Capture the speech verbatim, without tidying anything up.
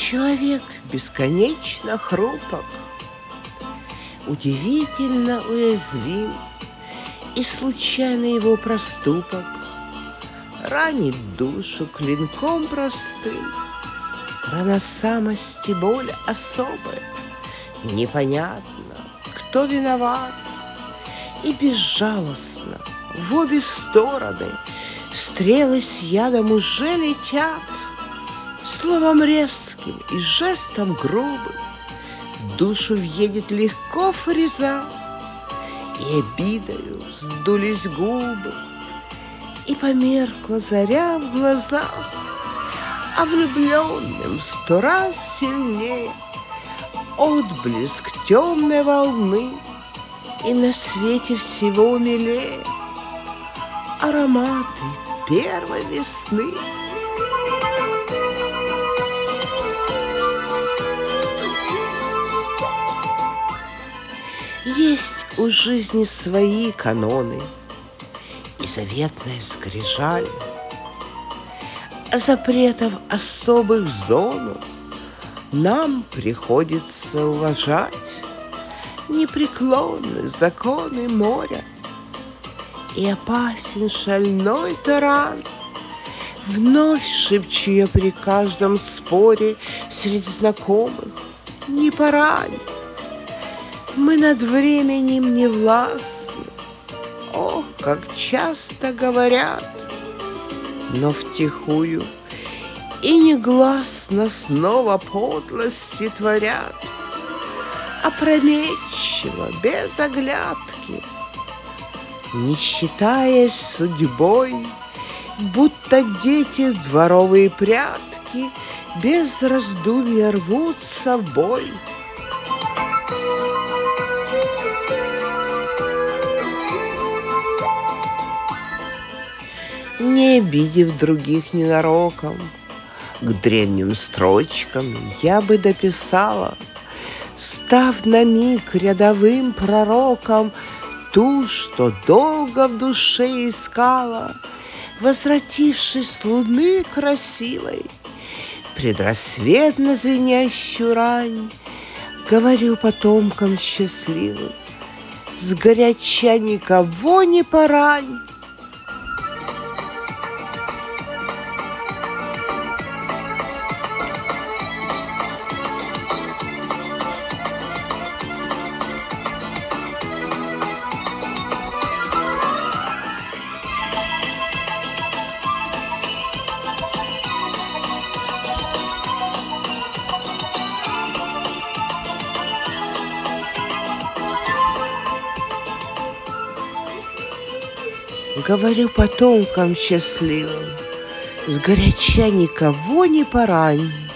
Человек бесконечно хрупок, удивительно уязвим, и случайный его проступок ранит душу клинком простым. Рана самости, боль особая, непонятно, кто виноват, и безжалостно в обе стороны стрелы с ядом уже летят. Словом резким и жестом грубым в душу въедет легко фреза, и обидою сдулись губы, и померкла заря в глазах, а влюбленным сто раз сильнее отблеск темной волны, и на свете всего милее ароматы первой весны. Есть у жизни свои каноны и заветная скрижаль, запретов особых зону нам приходится уважать. Непреклонны законы моря, и опасен шальной таран. Вновь шепчу я при каждом споре среди знакомых: не порань. Мы над временем не властны, ох, как часто говорят, но втихую и негласно снова подлости творят. Опрометчиво, без оглядки, не считаясь судьбой, будто дети в дворовые прятки без раздумья рвутся в бой. Не обидев других ненароком, к древним строчкам я бы дописала, став на миг рядовым пророком, ту, что долго в душе искала, возвратившись с луны красивой, предрассветно звенящую рань, говорю потомкам счастливым: сгоряча никого не порань. Говорю потомкам счастливым: сгоряча никого не порань.